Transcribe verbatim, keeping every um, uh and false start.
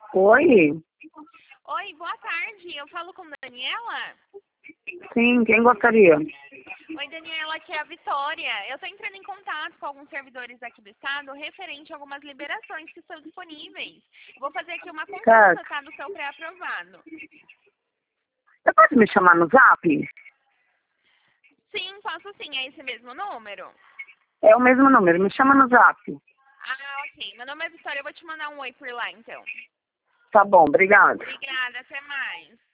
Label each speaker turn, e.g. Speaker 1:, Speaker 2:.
Speaker 1: Oi?
Speaker 2: Oi, boa tarde. Eu falo com Daniela?
Speaker 1: Sim, quem gostaria?
Speaker 2: Oi, Daniela, aqui é a Vitória. Eu estou entrando em contato com alguns servidores aqui do estado referente a algumas liberações que estão disponíveis. Vou fazer aqui uma consulta,
Speaker 1: Certo.
Speaker 2: tá, do seu pré-aprovado.
Speaker 1: Você pode me chamar no zap?
Speaker 2: Sim, posso sim. É esse mesmo número?
Speaker 1: É o mesmo número, me chama no zap.
Speaker 2: Ah, ok. Meu nome é Vitória. Eu vou te mandar um oi por lá, então.
Speaker 1: Tá bom, obrigada.
Speaker 2: Obrigada. Até mais.